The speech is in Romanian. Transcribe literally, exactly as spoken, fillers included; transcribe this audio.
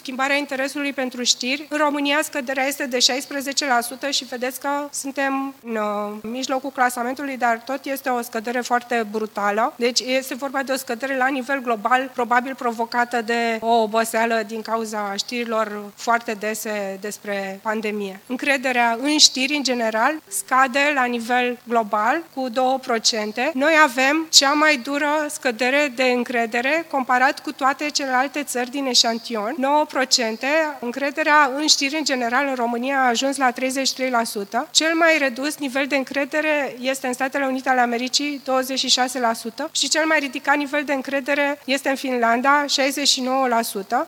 schimbarea interesului pentru știri. În România scăderea este de șaisprezece la sută și vedeți că suntem în mijlocul clasamentului, dar tot este o scădere foarte brutală. Deci este vorba de o scădere la nivel global, probabil provocată de o oboseală din cauza știrilor foarte dese despre pandemie. Încrederea în știri, în general, scade la nivel global cu două procente. Noi avem cea mai dură scădere de încredere comparat cu toate celelalte țări din eșantion, nouă procente. Încrederea în știri, în general, în România a ajuns la treizeci și trei la sută. Cel mai redus nivel de încredere este în Statele Unite ale Americii, douăzeci și șase la sută, și cel mai ridicat nivel de încredere este în Finlanda, șaizeci și nouă la sută.